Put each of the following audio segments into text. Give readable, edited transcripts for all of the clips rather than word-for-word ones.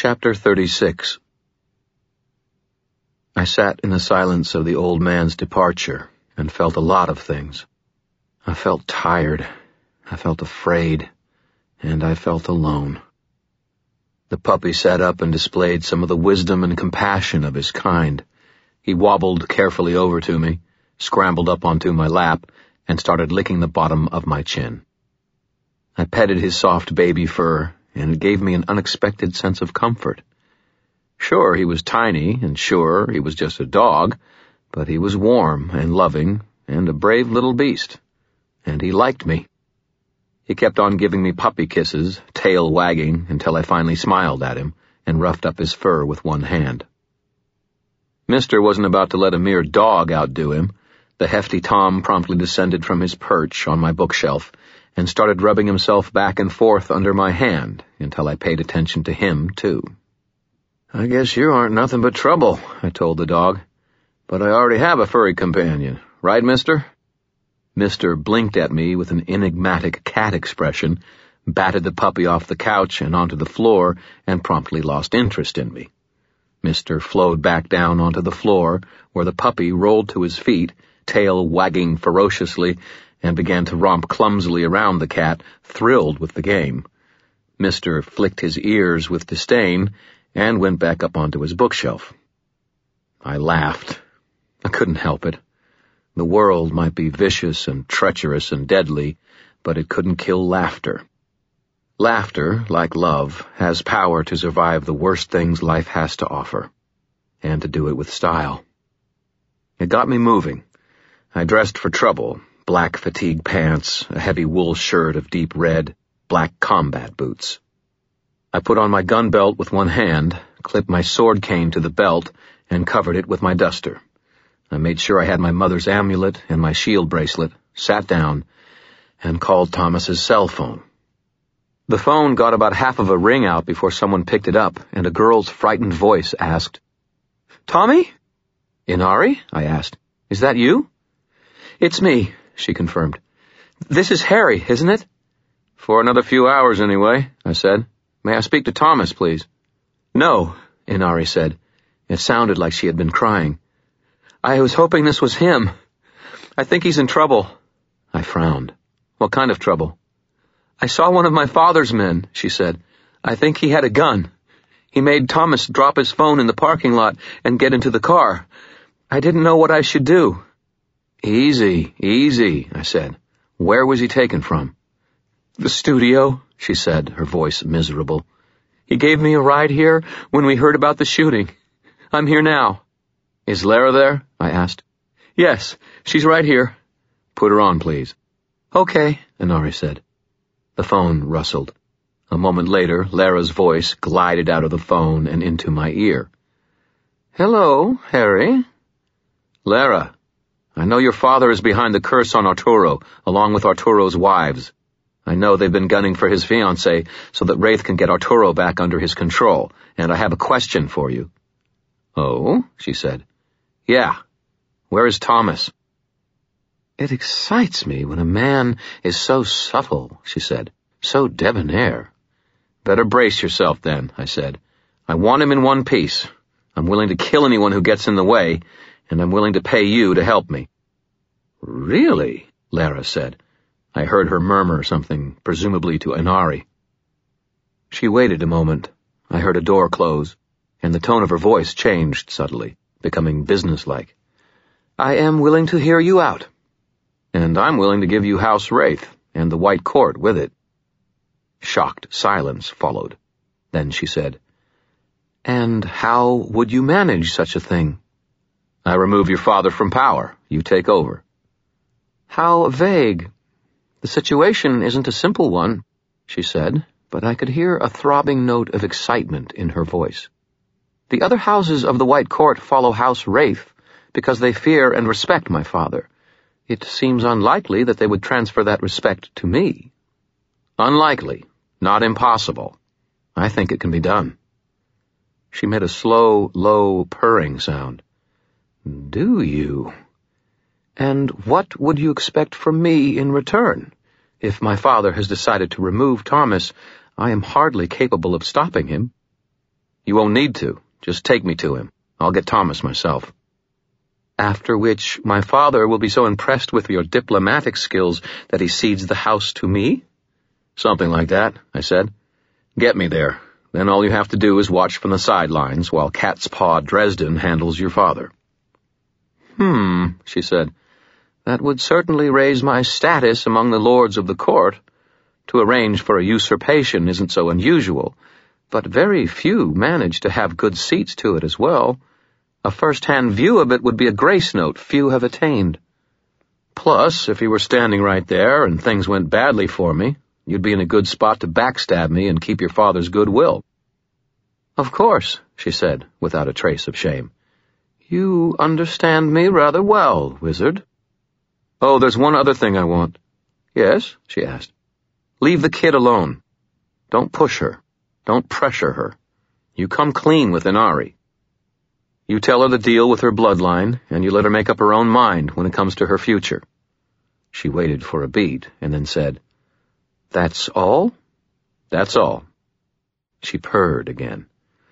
Chapter 36. I sat in the silence of the old man's departure and felt a lot of things. I felt tired, I felt afraid, and I felt alone. The puppy sat up and displayed some of the wisdom and compassion of his kind. He wobbled carefully over to me, scrambled up onto my lap, and started licking the bottom of my chin. I petted his soft baby fur, and it gave me an unexpected sense of comfort. Sure, he was tiny, and sure, he was just a dog, but he was warm and loving and a brave little beast, and he liked me. He kept on giving me puppy kisses, tail wagging, until I finally smiled at him and roughed up his fur with one hand. Mister wasn't about to let a mere dog outdo him. The hefty Tom promptly descended from his perch on my bookshelf and started rubbing himself back and forth under my hand until I paid attention to him, too. "I guess you aren't nothing but trouble," I told the dog. "But I already have a furry companion, right, mister?" Mister blinked at me with an enigmatic cat expression, batted the puppy off the couch and onto the floor, and promptly lost interest in me. Mister flowed back down onto the floor, where the puppy rolled to his feet, tail wagging ferociously, and began to romp clumsily around the cat, thrilled with the game. Mister flicked his ears with disdain and went back up onto his bookshelf. I laughed. I couldn't help it. The world might be vicious and treacherous and deadly, but it couldn't kill laughter. Laughter, like love, has power to survive the worst things life has to offer, and to do it with style. It got me moving. I dressed for trouble. Black fatigue pants, a heavy wool shirt of deep red, black combat boots. I put on my gun belt with one hand, clipped my sword cane to the belt, and covered it with my duster. I made sure I had my mother's amulet and my shield bracelet, sat down, and called Thomas's cell phone. The phone got about half of a ring out before someone picked it up, and a girl's frightened voice asked, "Tommy?" "Inari?" I asked. "Is that you?" "It's me," she confirmed. "This is Harry, isn't it?" "For another few hours, anyway," I said. "May I speak to Thomas, please?" "No," Inari said. It sounded like she had been crying. "I was hoping this was him. I think he's in trouble." I frowned. "What kind of trouble?" "I saw one of my father's men," she said. "I think he had a gun. He made Thomas drop his phone in the parking lot and get into the car. I didn't know what I should do." Easy, I said. "Where was he taken from?" "The studio," she said, her voice miserable. "He gave me a ride here when we heard about the shooting. I'm here now." "Is Lara there?" I asked. "Yes, she's right here." "Put her on, please." "Okay," Inari said. The phone rustled. A moment later, Lara's voice glided out of the phone and into my ear. "Hello, Harry." "Lara, I know your father is behind the curse on Arturo, along with Arturo's wives. I know they've been gunning for his fiancée so that Wraith can get Arturo back under his control, and I have a question for you." "Oh?" she said. "Yeah. Where is Thomas?" "It excites me when a man is so subtle," she said. "So debonair." "Better brace yourself, then," I said. "I want him in one piece. I'm willing to kill anyone who gets in the way, and I'm willing to pay you to help me." "Really?" Lara said. I heard her murmur something, presumably to Inari. She waited a moment. I heard a door close, and the tone of her voice changed subtly, becoming businesslike. "I am willing to hear you out." "And I'm willing to give you House Wraith, and the White Court with it." Shocked silence followed. Then she said, "And how would you manage such a thing?" "I remove your father from power. You take over." "How vague. The situation isn't a simple one," she said, but I could hear a throbbing note of excitement in her voice. "The other houses of the White Court follow House Wraith because they fear and respect my father. It seems unlikely that they would transfer that respect to me." "Unlikely, not impossible. I think it can be done." She made a slow, low purring sound. "Do you? And what would you expect from me in return? If my father has decided to remove Thomas, I am hardly capable of stopping him." You won't need to. Just take me to him. I'll get Thomas myself. After which my father will be so impressed with your diplomatic skills that he cedes the house to me? Something like that, I said. Get me there. Then all you have to do is watch from the sidelines while Cat's Paw Dresden handles your father. She said. That would certainly raise my status among the lords of the court. To arrange for a usurpation isn't so unusual, but very few manage to have good seats to it as well. A first-hand view of it would be a grace note few have attained. Plus, if you were standing right there and things went badly for me, you'd be in a good spot to backstab me and keep your father's goodwill. Of course, she said, without a trace of shame. You understand me rather well, wizard. Oh, there's one other thing I want. Yes, she asked. Leave the kid alone. Don't push her. Don't pressure her. You come clean with Inari. You tell her the deal with her bloodline, and you let her make up her own mind when it comes to her future. She waited for a beat, and then said, That's all? That's all. She purred again.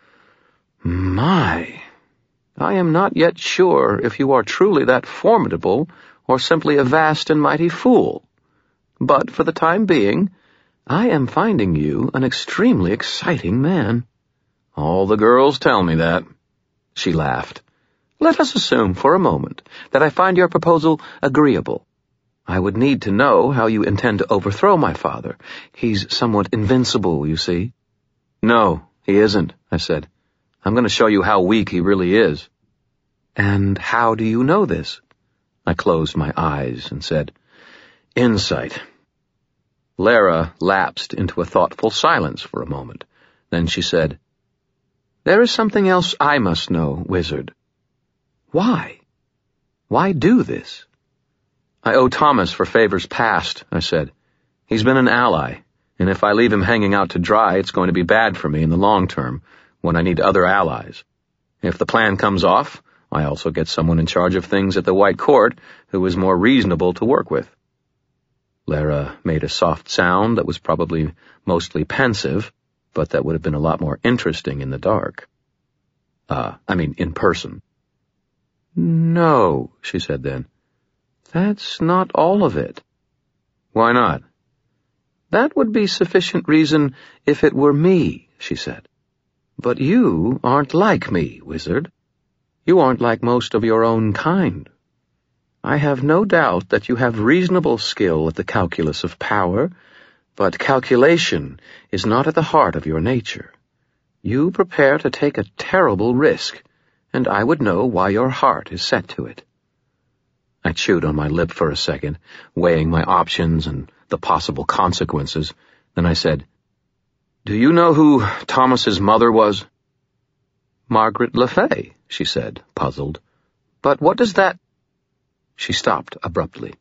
My, I am not yet sure if you are truly that formidable or simply a vast and mighty fool. But for the time being, I am finding you an extremely exciting man. All the girls tell me that. She laughed. Let us assume for a moment that I find your proposal agreeable. I would need to know how you intend to overthrow my father. He's somewhat invincible, you see. No, he isn't, I said. I'm going to show you how weak he really is. And how do you know this? I closed my eyes and said, Insight. Lara lapsed into a thoughtful silence for a moment. Then she said, There is something else I must know, wizard. Why? Why do this? I owe Thomas for favors past, I said. He's been an ally, and if I leave him hanging out to dry, it's going to be bad for me in the long term, when I need other allies. If the plan comes off, I also get someone in charge of things at the White Court who is more reasonable to work with. Lara made a soft sound that was probably mostly pensive, but that would have been a lot more interesting in the dark. In person. No, she said then. That's not all of it. Why not? That would be sufficient reason if it were me, she said. But you aren't like me, wizard. You aren't like most of your own kind. I have no doubt that you have reasonable skill at the calculus of power, but calculation is not at the heart of your nature. You prepare to take a terrible risk, and I would know why your heart is set to it. I chewed on my lip for a second, weighing my options and the possible consequences. Then I said, Do you know who Thomas's mother was? Margaret Le Fay, she said, puzzled. But what does that... She stopped abruptly.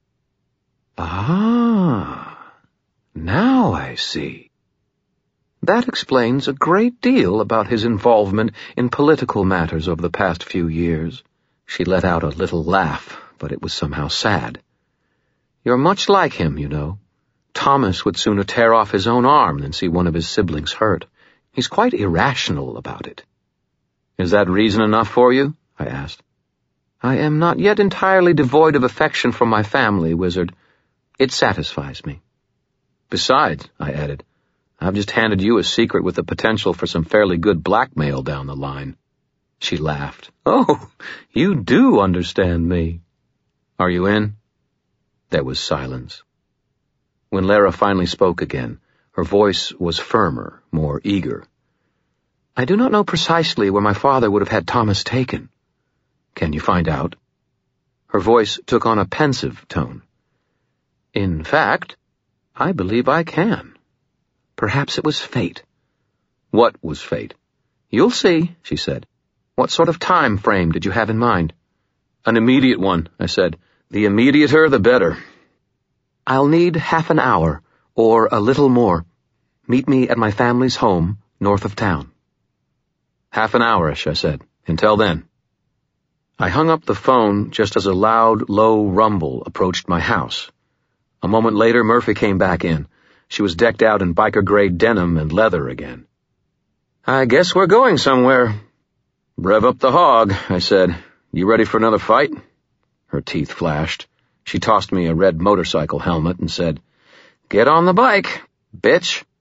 Ah, now I see. That explains a great deal about his involvement in political matters over the past few years. She let out a little laugh, but it was somehow sad. You're much like him, you know. Thomas would sooner tear off his own arm than see one of his siblings hurt. He's quite irrational about it. Is that reason enough for you? I asked. I am not yet entirely devoid of affection for my family, wizard. It satisfies me. Besides, I added, I've just handed you a secret with the potential for some fairly good blackmail down the line. She laughed. Oh, you do understand me. Are you in? There was silence. When Lara finally spoke again, her voice was firmer, more eager. I do not know precisely where my father would have had Thomas taken. Can you find out? Her voice took on a pensive tone. In fact, I believe I can. Perhaps it was fate. What was fate? You'll see, she said. What sort of time frame did you have in mind? An immediate one, I said. The immediater, the better. I'll need half an hour, or a little more. Meet me at my family's home, north of town. Half an hour-ish, I said. Until then. I hung up the phone just as a loud, low rumble approached my house. A moment later, Murphy came back in. She was decked out in biker-gray denim and leather again. "I guess we're going somewhere." "Rev up the hog," I said. "You ready for another fight?" Her teeth flashed. She tossed me a red motorcycle helmet and said, "Get on the bike, bitch."